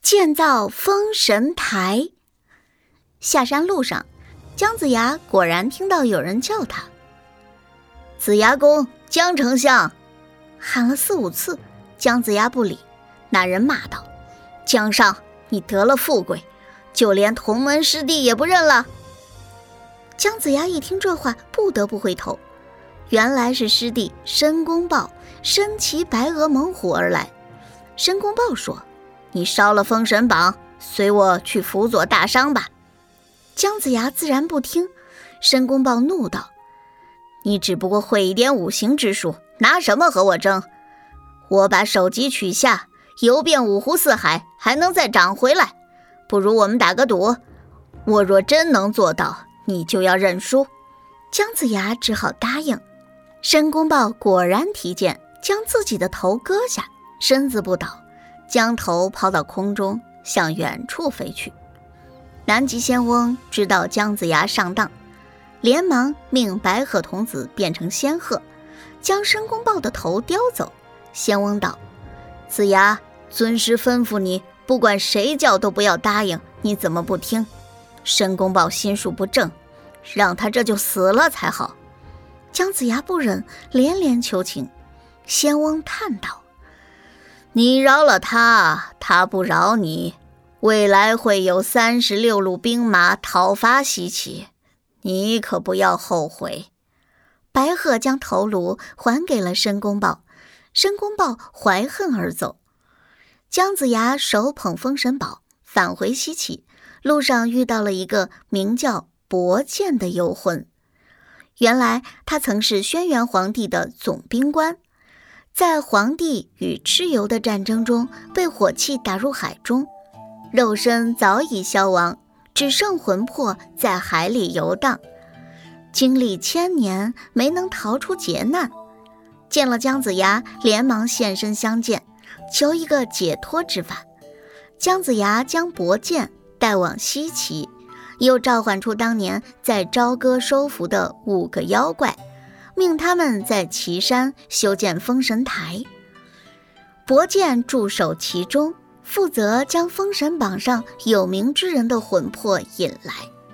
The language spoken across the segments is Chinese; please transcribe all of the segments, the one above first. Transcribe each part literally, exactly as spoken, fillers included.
建造封神台。下山路上，姜子牙果然听到有人叫他。子牙公，姜丞相，喊了四五次，姜子牙不理。那人骂道：姜尚，你得了富贵，就连同门师弟也不认了。姜子牙一听这话，不得不回头，原来是师弟申公豹身骑白鹅猛虎而来。申公豹说：你烧了封神榜，随我去辅佐大商吧。姜子牙自然不听。申公豹怒道：你只不过会一点五行之术，拿什么和我争？我把首级取下，游遍五湖四海，还能再长回来。不如我们打个赌，我若真能做到，你就要认输。姜子牙只好答应。申公豹果然提剑，将自己的头割下，身子不倒，将头抛到空中，向远处飞去。南极仙翁知道姜子牙上当，连忙命白鹤童子变成仙鹤，将申公豹的头叼走。仙翁道：子牙，尊师吩咐你，不管谁叫都不要答应，你怎么不听？申公豹心术不正，让他这就死了才好。姜子牙不忍，连连求情。仙翁叹道：你饶了他，他不饶你，未来会有三十六路兵马讨伐西岐，你可不要后悔。白鹤将头颅还给了申公豹，申公豹怀恨而走。姜子牙手捧封神宝返回西岐，路上遇到了一个名叫伯建的游魂。原来他曾是轩辕皇帝的总兵官，在皇帝与蚩尤的战争中被火器打入海中，肉身早已消亡，只剩魂魄在海里游荡，经历千年没能逃出劫难。见了姜子牙，连忙现身相见，求一个解脱之法。姜子牙将伯建带往西岐，又召唤出当年在朝歌收服的五个妖怪，命他们在岐山修建封神台。伯建驻守其中，负责将封神榜上有名之人的魂魄引来。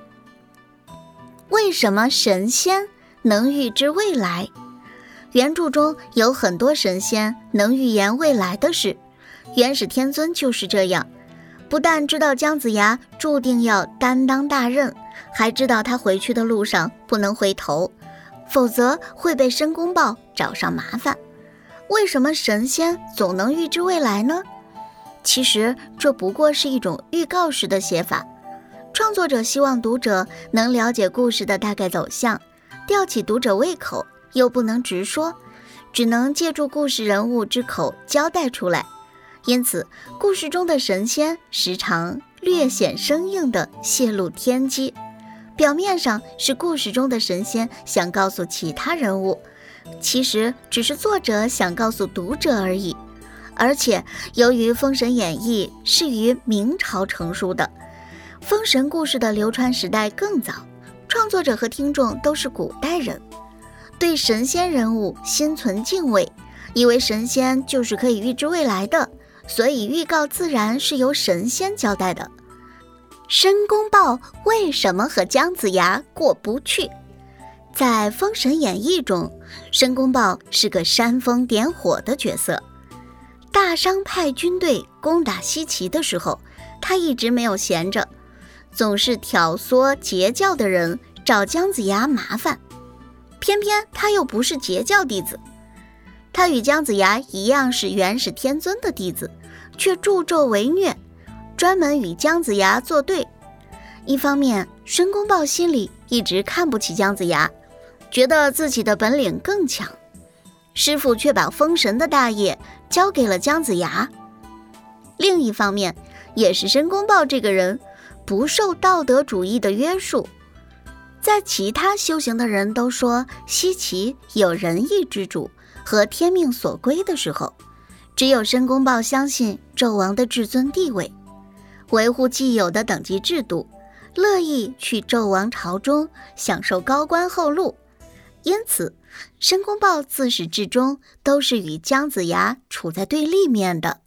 为什么神仙能预知未来？原著中有很多神仙能预言未来的事，元始天尊就是这样，不但知道姜子牙注定要担当大任，还知道他回去的路上不能回头，否则会被申公豹找上麻烦。为什么神仙总能预知未来呢？其实这不过是一种预告式的写法，创作者希望读者能了解故事的大概走向，吊起读者胃口，又不能直说，只能借助故事人物之口交代出来。因此故事中的神仙时常略显生硬地泄露天机，表面上是故事中的神仙想告诉其他人物，其实只是作者想告诉读者而已。而且由于《封神演义》是于明朝成书的，封神故事的流传时代更早，创作者和听众都是古代人，对神仙人物心存敬畏，以为神仙就是可以预知未来的，所以预告自然是由神仙交代的。申公豹为什么和姜子牙过不去？在《封神演义》中，申公豹是个煽风点火的角色。大商派军队攻打西岐的时候，他一直没有闲着，总是挑唆截教的人找姜子牙麻烦。偏偏他又不是截教弟子，他与姜子牙一样是元始天尊的弟子，却助纣为虐，专门与姜子牙作对。一方面，申公豹心里一直看不起姜子牙，觉得自己的本领更强，师父却把封神的大业交给了姜子牙。另一方面，也是申公豹这个人不受道德主义的约束，在其他修行的人都说西岐有仁义之主和天命所归的时候，只有申公豹相信纣王的至尊地位，维护既有的等级制度，乐意去纣王朝中享受高官厚禄。因此申公豹自始至终都是与姜子牙处在对立面的。